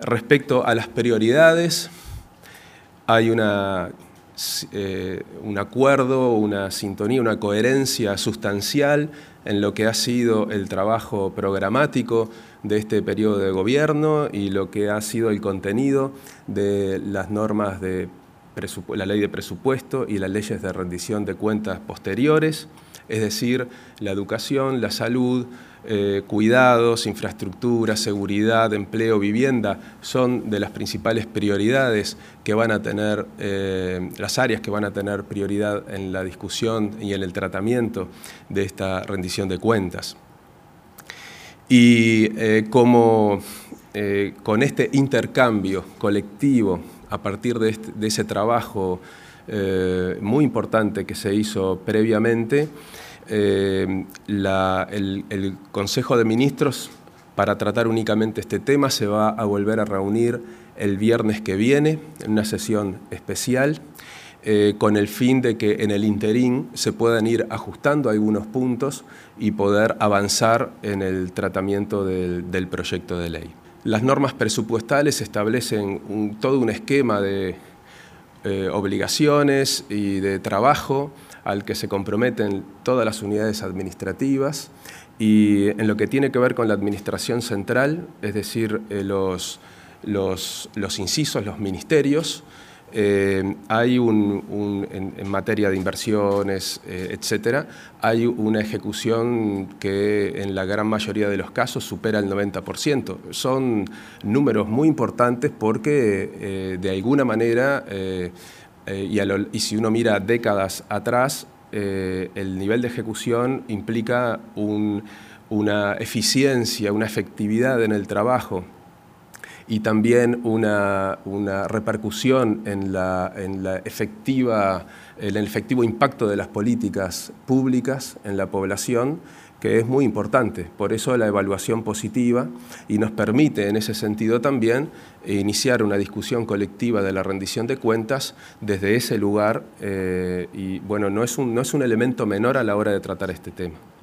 Respecto a las prioridades, hay un acuerdo, una sintonía, una coherencia sustancial en lo que ha sido el trabajo programático de este periodo de gobierno y lo que ha sido el contenido de las normas de la ley de presupuesto y las leyes de rendición de cuentas posteriores, es decir, la educación, la salud, cuidados, infraestructura, seguridad, empleo, vivienda, son de las principales prioridades que van a tener, las áreas que van a tener prioridad en la discusión y en el tratamiento de esta rendición de cuentas. Y con este intercambio colectivo, a partir de ese trabajo muy importante que se hizo previamente, el Consejo de Ministros, para tratar únicamente este tema, se va a volver a reunir el viernes que viene en una sesión especial con el fin de que en el interín se puedan ir ajustando algunos puntos y poder avanzar en el tratamiento del proyecto de ley. Las normas presupuestales establecen todo un esquema de obligaciones y de trabajo al que se comprometen todas las unidades administrativas, y en lo que tiene que ver con la administración central, es decir, los incisos, los ministerios, hay en materia de inversiones, etcétera, hay una ejecución que en la gran mayoría de los casos supera el 90%. Son números muy importantes porque de alguna manera, y si uno mira décadas atrás, el nivel de ejecución implica una eficiencia, una efectividad en el trabajo y también una repercusión en el efectivo impacto de las políticas públicas en la población, que es muy importante. Por eso la evaluación positiva, y nos permite en ese sentido también iniciar una discusión colectiva de la rendición de cuentas desde ese lugar, y bueno, no es un elemento menor a la hora de tratar este tema.